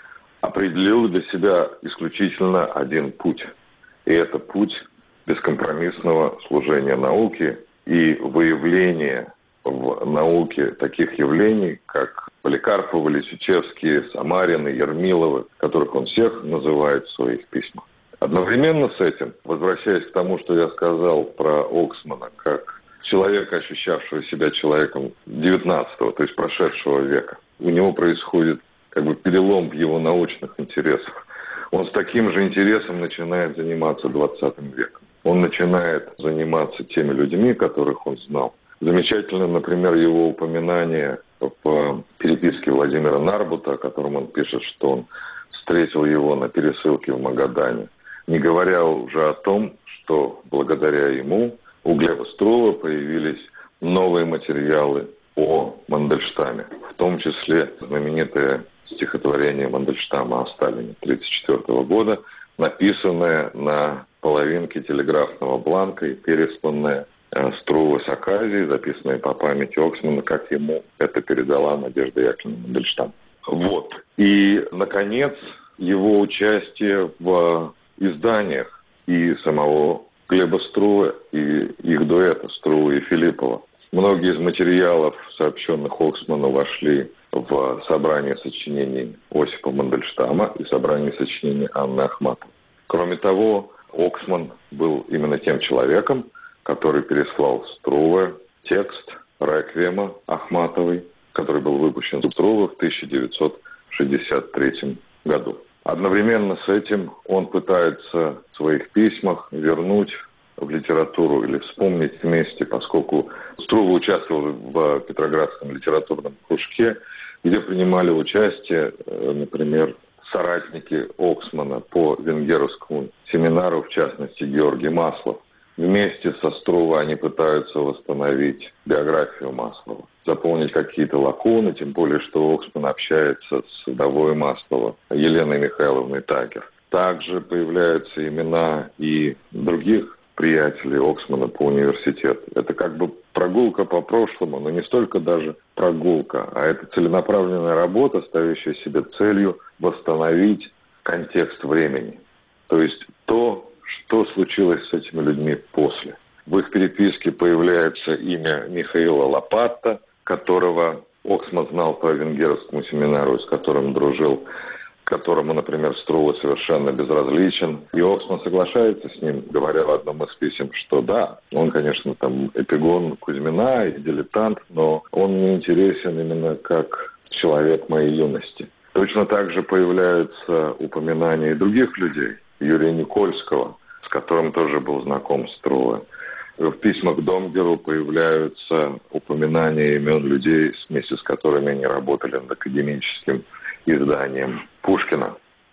определил для себя исключительно один путь. И это путь бескомпромиссного служения науке и выявления в науке таких явлений, как Поликарповы, Лисичевские, Самарины, Ермиловы, которых он всех называет в своих письмах. Одновременно с этим, возвращаясь к тому, что я сказал про Оксмана, как человека, ощущавшего себя человеком девятнадцатого, то есть прошедшего века, у него происходит как бы перелом в его научных интересах. Он с таким же интересом начинает заниматься двадцатым веком. Он начинает заниматься теми людьми, которых он знал. Замечательно, например, его упоминание в переписке Владимира Нарбута, о котором он пишет, что он встретил его на пересылке в Магадане. Не говоря уже о том, что благодаря ему у Глеба Струве появились новые материалы о Мандельштаме, в том числе знаменитое стихотворение Мандельштама о Сталине тысяча девятьсот тридцать четвёртого года, написанное на половинке телеграфного бланка и пересланное Струве с Аказией, записанное по памяти Оксмана, как ему это передала Надежда Яковлевна Мандельштам. Вот. И, наконец, его участие в изданиях и самого Глеба Струве, и их дуэта Струве и Филиппова. Многие из материалов, сообщенных Оксману, вошли в собрание сочинений Осипа Мандельштама и собрание сочинений Анны Ахматовой. Кроме того, Оксман был именно тем человеком, который переслал Струве текст реквиема Ахматовой, который был выпущен Струве в тысяча девятьсот шестьдесят третьем году. Одновременно с этим он пытается в своих письмах вернуть в литературу или вспомнить вместе, поскольку Струве участвовал в Петроградском литературном кружке, где принимали участие, например, соратники Оксмана по венгеровскому семинару, в частности, Георгий Маслов. Вместе со Струве они пытаются восстановить биографию Маслова, заполнить какие-то лакуны, тем более, что Оксман общается с вдовой Маслова Еленой Михайловной Такер. Также появляются имена и других приятелей Оксмана по университету. Это как бы прогулка по прошлому, но не столько даже прогулка, а это целенаправленная работа, ставящая себе целью восстановить контекст времени. То есть то, что случилось с этими людьми после. В их переписке появляется имя Михаила Лопатта, которого Оксман знал по венгеровскому семинару, с которым дружил, которому, например, Струве совершенно безразличен. И Оксман соглашается с ним, говоря в одном из писем, что да, он, конечно, там эпигон Кузьмина и дилетант, но он мне интересен именно как человек моей юности. Точно так же появляются упоминания и других людей. Юрия Никольского, с которым тоже был знаком Струве. В письмах Домгеру появляются упоминания имен людей, вместе с которыми они работали над академическим изданием Пушкина.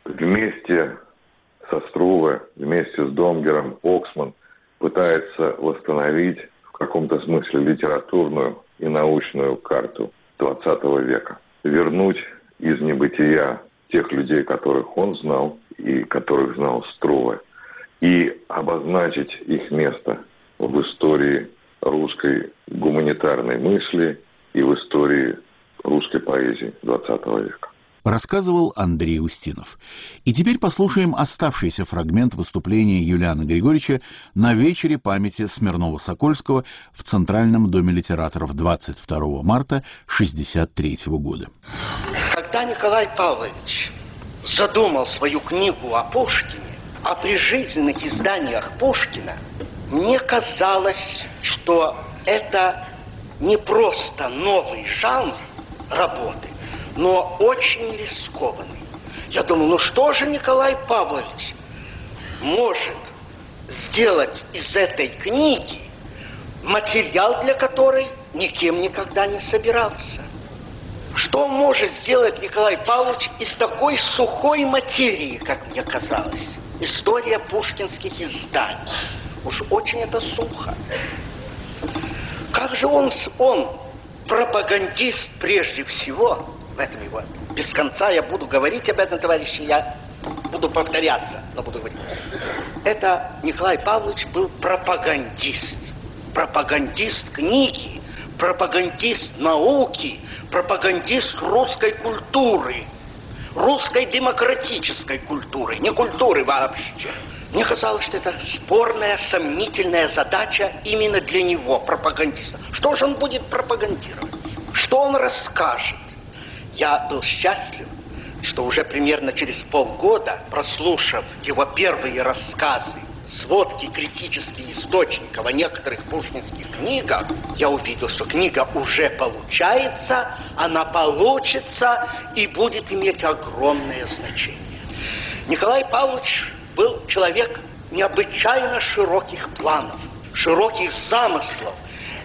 Вместе со Струве, вместе с Домгером Оксман пытается восстановить в каком-то смысле литературную и научную карту двадцатого века. Вернуть из небытия тех людей, которых он знал и которых знал Струве, и обозначить их место в истории русской гуманитарной мысли и в истории русской поэзии двадцатого века. Рассказывал Андрей Устинов. И теперь послушаем оставшийся фрагмент выступления Юлиана Григорьевича на вечере памяти Смирнова-Сокольского в Центральном доме литераторов двадцать второго марта шестьдесят третьего года. Когда Николай Павлович задумал свою книгу о Пушкине, о прижизненных изданиях Пушкина, мне казалось, что это не просто новый жанр работы, но очень рискованный. Я думал, ну что же Николай Павлович может сделать из этой книги материал, для которой никем никогда не собирался? Что может сделать Николай Павлович из такой сухой материи, как мне казалось? История пушкинских изданий. Уж очень это сухо. Как же он, он пропагандист прежде всего, в этом его, без конца я буду говорить об этом, товарищи, я буду повторяться, но буду говорить. Это Николай Павлович был пропагандист. Пропагандист книги, пропагандист науки, пропагандист русской культуры, русской демократической культуры, не культуры вообще. Мне казалось, что это спорная, сомнительная задача именно для него, пропагандиста. Что же он будет пропагандировать? Что он расскажет? Я был счастлив, что уже примерно через полгода, прослушав его первые рассказы, сводки критических источников о некоторых пушкинских книгах, я увидел, что книга уже получается, она получится и будет иметь огромное значение. Николай Павлович был человек необычайно широких планов, широких замыслов.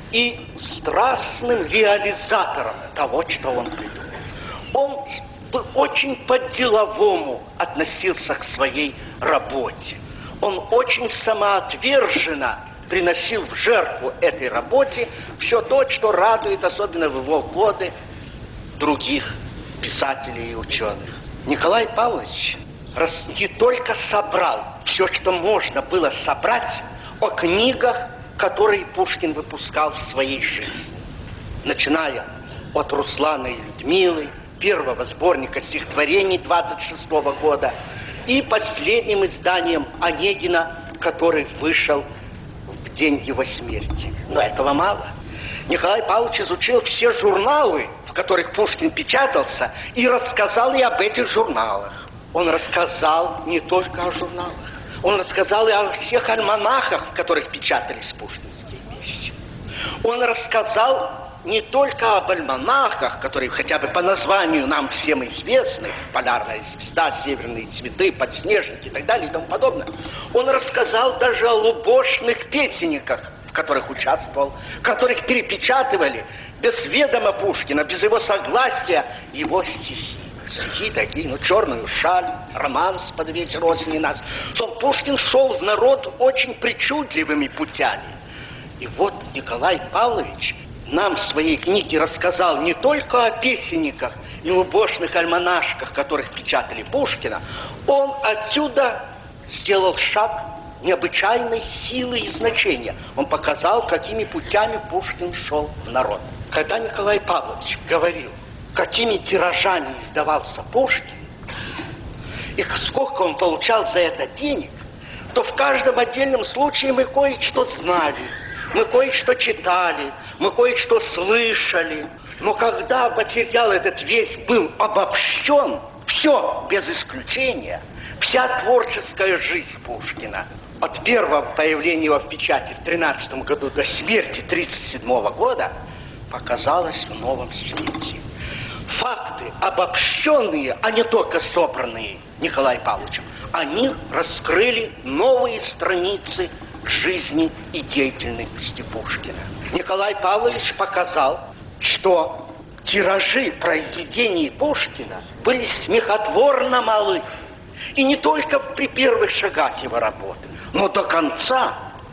и страстным реализатором того, что он придумал. Он очень по-деловому относился к своей работе. Он очень самоотверженно приносил в жертву этой работе все то, что радует, особенно в его годы, других писателей и ученых. Николай Павлович раз не только собрал все, что можно было собрать о книгах, которые Пушкин выпускал в своей жизни, начиная от «Руслана и Людмилы», первого сборника стихотворений двадцать шестого года и последним изданием Онегина, который вышел в день его смерти. Но этого мало. Николай Павлович изучил все журналы, в которых Пушкин печатался, и рассказал и об этих журналах. Он рассказал не только о журналах, он рассказал и о всех альманахах, в которых печатались пушкинские вещи. Он рассказал не только об альманахах, которые хотя бы по названию нам всем известны, «Полярная звезда», «Северные цветы», «Подснежники» и так далее и тому подобное. Он рассказал даже о лубошных песенниках, в которых участвовал, которых перепечатывали без ведома Пушкина, без его согласия, его стихи. Стихи такие, ну, «Черную шаль», «Романс под вечер осени нас». Что Пушкин шел в народ очень причудливыми путями. И вот Николай Павлович нам в своей книге рассказал не только о песенниках и лубошных альманашках, которых печатали Пушкина, он отсюда сделал шаг необычайной силы и значения. Он показал, какими путями Пушкин шел в народ. Когда Николай Павлович говорил, какими тиражами издавался Пушкин, и сколько он получал за это денег, то в каждом отдельном случае мы кое-что знали, мы кое-что читали, мы кое-что слышали. Но когда материал этот весь был обобщен, все без исключения, вся творческая жизнь Пушкина, от первого появления его в печати в тринадцатом году до смерти тридцать седьмого года, показалась в новом свете. Факты, обобщенные, а не только собранные Николаем Павловичем, они раскрыли новые страницы жизни и деятельности Пушкина. Николай Павлович показал, что тиражи произведений Пушкина были смехотворно малы. И не только при первых шагах его работы, но до конца.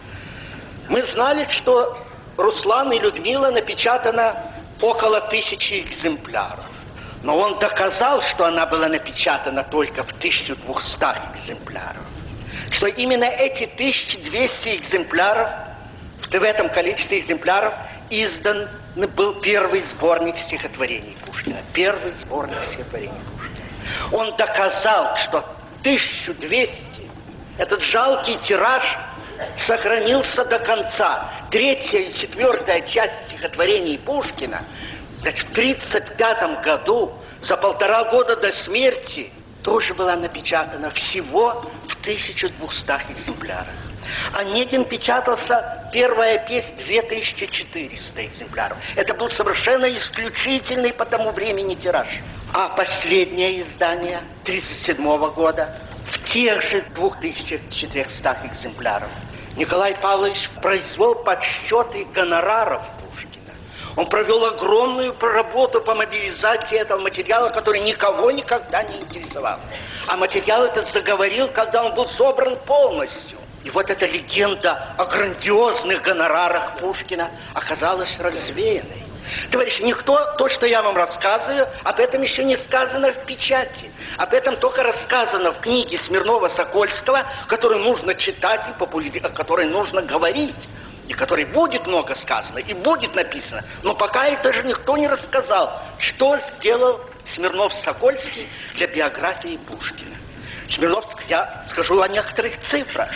Мы знали, что «Руслан и Людмила» напечатано около тысячи экземпляров. Но он доказал, что она была напечатана только в тысяча двести экземпляров. Что именно эти тысяча двести экземпляров, в этом количестве экземпляров издан был первый сборник стихотворений Пушкина. Первый сборник стихотворений Пушкина. Он доказал, что тысяча двести, этот жалкий тираж, сохранился до конца. Третья и четвертая часть стихотворений Пушкина, значит, в тридцать пятом году, за полтора года до смерти, тоже была напечатана всего в тысяча двести экземплярах. Онегин печатался, первая песня, две тысячи четыреста экземпляров. Это был совершенно исключительный по тому времени тираж. А последнее издание тридцать седьмого года в тех же двух тысячах четырехстах экземпляров. Николай Павлович произвел подсчеты гонораров Пушкина. Он провел огромную работу по мобилизации этого материала, который никого никогда не интересовал. А материал этот заговорил, когда он был собран полностью. И вот эта легенда о грандиозных гонорарах Пушкина оказалась развеянной. Товарищи, никто, то, что я вам рассказываю, об этом еще не сказано в печати. Об этом только рассказано в книге Смирнова-Сокольского, которую нужно читать и популяри... о которой нужно говорить. И которой будет много сказано, и будет написано. Но пока это же никто не рассказал, что сделал Смирнов-Сокольский для биографии Пушкина. Смирнов, я скажу о некоторых цифрах.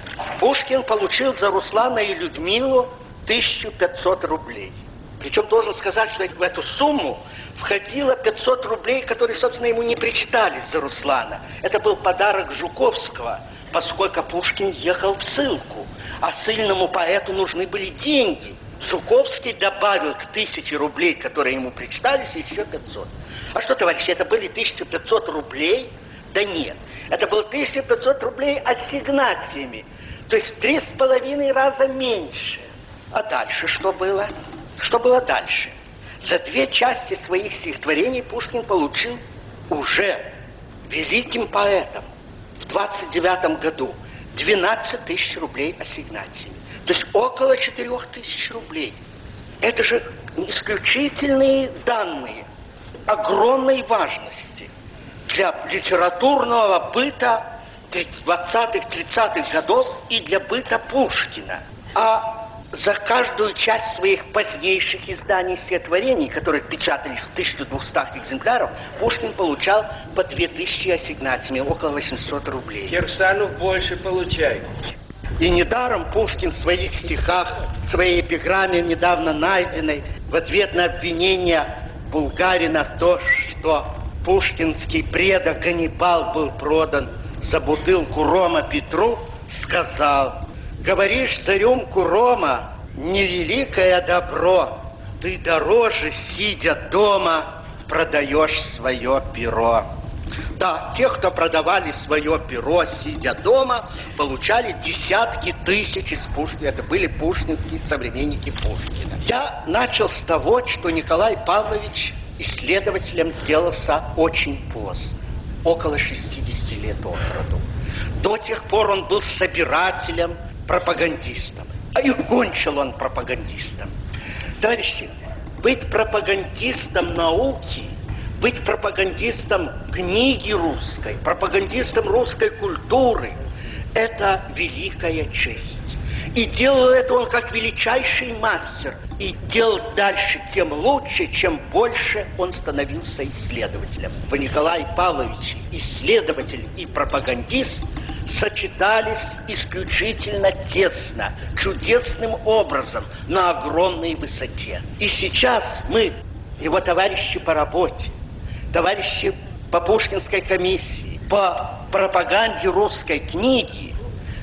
Пушкин получил за Руслана и Людмилу тысячу пятьсот рублей. Причем должен сказать, что в эту сумму входило пятьсот рублей, которые, собственно, ему не причитались за Руслана. Это был подарок Жуковского, поскольку Пушкин ехал в ссылку, а ссыльному поэту нужны были деньги. Жуковский добавил к тысяче рублей, которые ему причитались, еще пятьсот. А что, товарищи, это были тысяча пятьсот рублей? Да нет, это было тысяча пятьсот рублей ассигнациями, то есть в три с половиной раза меньше. А дальше что было? Что было дальше? За две части своих стихотворений Пушкин получил уже великим поэтом в двадцать девятом году двенадцать тысяч рублей ассигнациями. То есть около четырех тысяч рублей. Это же исключительные данные огромной важности для литературного быта двадцатых-тридцатых годов и для быта Пушкина. А за каждую часть своих позднейших изданий стихотворений, которые печатались в тысяча двести экземпляров, Пушкин получал по две тысячи ассигнациями, около восемьсот рублей. Кирсанов больше получает. И недаром Пушкин в своих стихах, в своей эпиграмме, недавно найденной, в ответ на обвинение Булгарина в том, что пушкинский предок Ганнибал был продан за бутылку рома Петру, сказал: говоришь, за рюмку рома невеликое добро, ты дороже, сидя дома, продаешь свое перо. Да, те, кто продавали свое перо, сидя дома, получали десятки тысяч из Пушкина. Это были пушкинские современники Пушкина. Я начал с того, что Николай Павлович исследователем сделался очень поздно, около шестидесяти лет от роду. До тех пор он был собирателем, пропагандистом. А и кончил он пропагандистом. Товарищи, быть пропагандистом науки, быть пропагандистом книги русской, пропагандистом русской культуры – это великая честь. И делал это он как величайший мастер. И делал дальше тем лучше, чем больше он становился исследователем. В Николае Павловиче исследователь и пропагандист сочетались исключительно тесно, чудесным образом, на огромной высоте. И сейчас мы, его товарищи по работе, товарищи по Пушкинской комиссии, по пропаганде русской книги,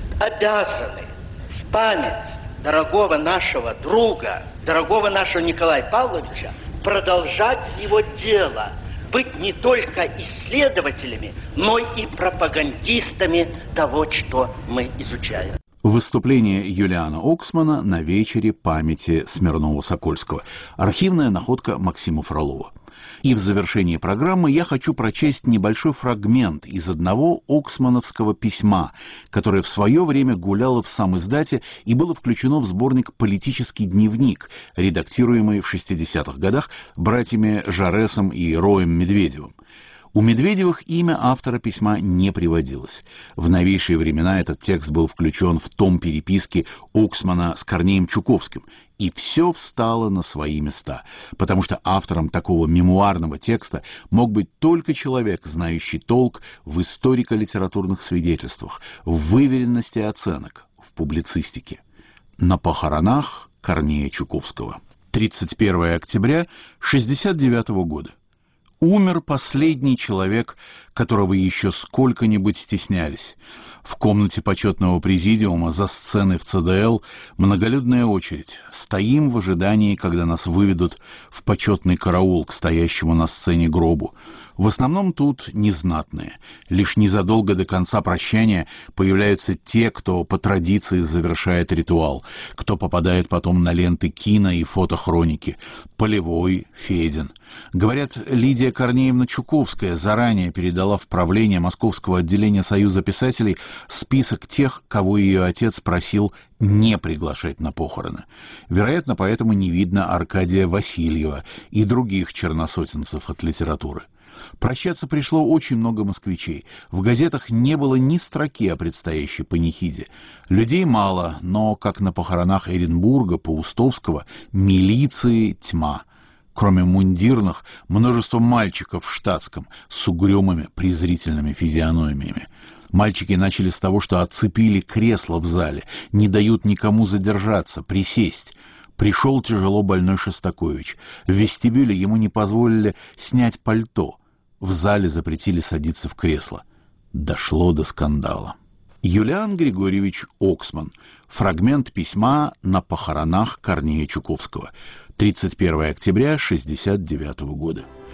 обязаны в память дорогого нашего друга, дорогого нашего Николая Павловича, продолжать его дело, быть не только исследователями, но и пропагандистами того, что мы изучаем. Выступление Юлиана Оксмана на вечере памяти Смирнова-Сокольского. Архивная находка Максима Фролова. И в завершении программы я хочу прочесть небольшой фрагмент из одного оксмановского письма, которое в свое время гуляло в самиздате и было включено в сборник «Политический дневник», редактируемый в шестидесятых годах братьями Жаресом и Роем Медведевым. У Медведевых имя автора письма не приводилось. В новейшие времена этот текст был включен в том переписки Оксмана с Корнеем Чуковским, и все встало на свои места, потому что автором такого мемуарного текста мог быть только человек, знающий толк в историко-литературных свидетельствах, в выверенности оценок, в публицистике. На похоронах Корнея Чуковского. тридцать первого октября шестьдесят девятого года. Умер последний человек, которого еще сколько-нибудь стеснялись. В комнате почетного президиума за сценой в ЦДЛ многолюдная очередь. Стоим в ожидании, когда нас выведут в почетный караул к стоящему на сцене гробу. В основном тут незнатные. Лишь незадолго до конца прощания появляются те, кто по традиции завершает ритуал, кто попадает потом на ленты кино и фотохроники. Полевой, Федин. Говорят, Лидия Корнеевна Чуковская заранее передала в правление Московского отделения Союза писателей список тех, кого ее отец просил не приглашать на похороны. Вероятно, поэтому не видно Аркадия Васильева и других черносотенцев от литературы. Прощаться пришло очень много москвичей. В газетах не было ни строки о предстоящей панихиде. Людей мало, но, как на похоронах Эренбурга, Паустовского, милиции тьма. Кроме мундирных, множество мальчиков в штатском с угрюмыми презрительными физиономиями. Мальчики начали с того, что отцепили кресло в зале, не дают никому задержаться, присесть. Пришел тяжело больной Шостакович. В вестибюле ему не позволили снять пальто. В зале запретили садиться в кресло. Дошло до скандала. Юлиан Григорьевич Оксман. Фрагмент письма на похоронах Корнея Чуковского. тридцать первого октября шестьдесят девятого года.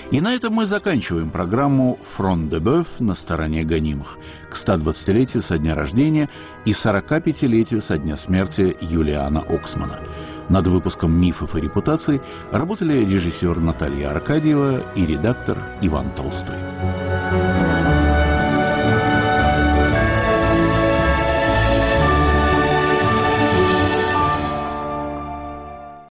И на этом мы заканчиваем программу «Фронт де Бœuf» на стороне гонимых к ста двадцатилетию со дня рождения и сорокапятилетию со дня смерти Юлиана Оксмана. Над выпуском «Мифов и репутаций» работали режиссер Наталья Аркадьева и редактор Иван Толстой.